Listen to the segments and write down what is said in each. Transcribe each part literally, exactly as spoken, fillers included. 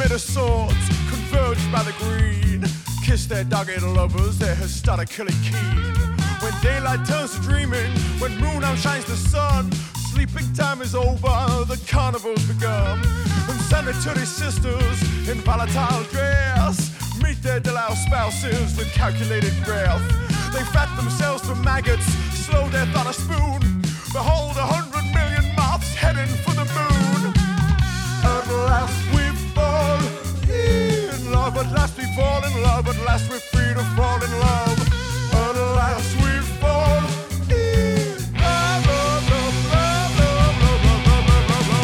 bitter swords converged by the green, kiss their dogged lovers, their has started killing keen. When daylight turns to dreaming, when moon outshines the sun, sleeping time is over, the carnival's begun. And sanitary sisters in volatile dress meet their deloused spouses with calculated breath. They fat themselves to maggots, slow death on a spoon. Behold a hundred million moths heading for the moon. At last we fall in love, at last we fall in love, at last we're free to fall in love. At last we fall in love, love, love, love, love, love, love, love, love, love.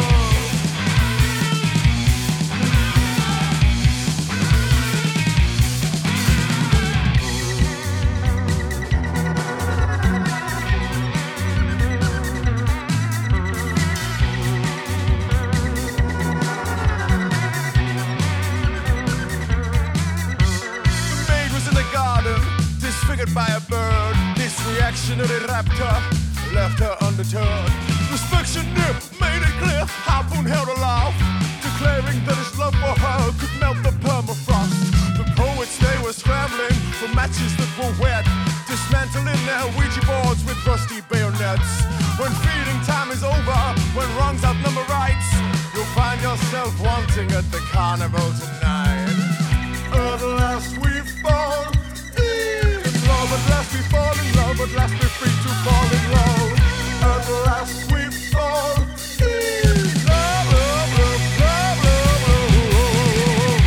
Disfigured by a bird, this reactionary raptor left her undeterred. Inspection nip made it clear, Harpoon held aloft, declaring that his love for her could melt the permafrost. The poets, they were scrambling for matches that were wet, dismantling their Ouija boards with rusty bayonets. When feeding time is over, when wrongs outnumber rights, you'll find yourself wanting at the carnival tonight. At last we fall love, at last we fall in love, at last we're free to fall in love. At last we fall in love, love, love, love, love, love.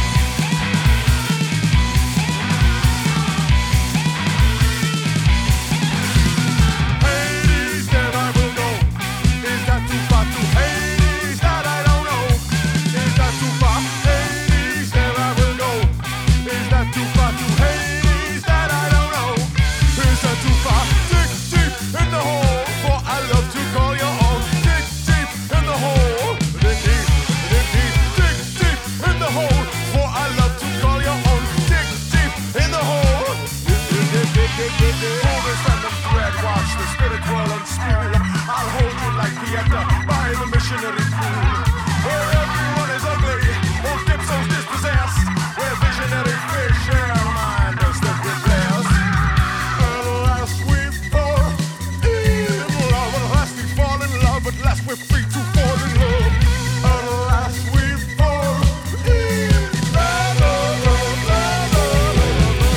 Hades, there I will go. Is that too far to Hades? That I don't know. Is that too far? Hades, there I will go. Is that too far to Hades? That I don't know. Is that too far? Dig deep in the hole, for I love to call your own. Dig deep in the hole. Dig deep, dig deep, dig deep in the hole, for I love to call your own. Dig deep in the hole. Dig, dig, dig, dig, dig, dig, dig. Hold this random thread, watch the spirit whirl and spool. I'll hold you like Pieta by the missionary pool, where everyone is ugly, or dipsos dispossessed, where visionary fish share mind us that we're blessed. At last we fall in love, at last we fall in love, at last we're free to fall in love. At last we fall in love, love, love, love, love, love,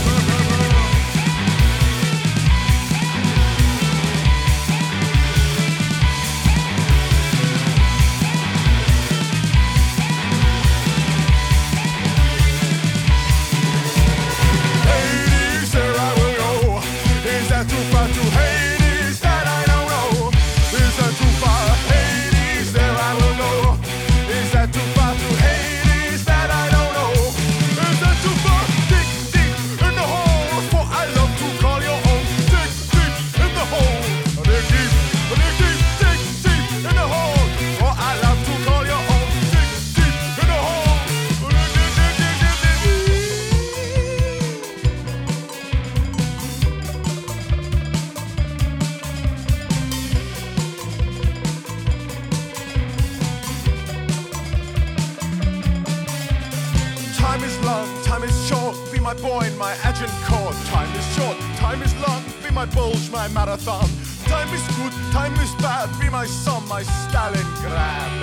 Hades, there I will go. Is that too far to Hades? That I don't know. Is that too far? Hades, there I will go. Is that too far to Hades? That I don't know. Is that too far? Dig deep in the hole, for I love to call your own. Dig deep in the hole. Dig deep, dig deep, dig deep in the hole, for I love to call your own. Dig deep in the hole. Dig, dig, dig, dig, dig, dig. Time is long, time is short, be my boy in my Agincourt. Time is short, time is long, be my bulge, my marathon. Time is good, time is bad, be my son, my Stalingrad.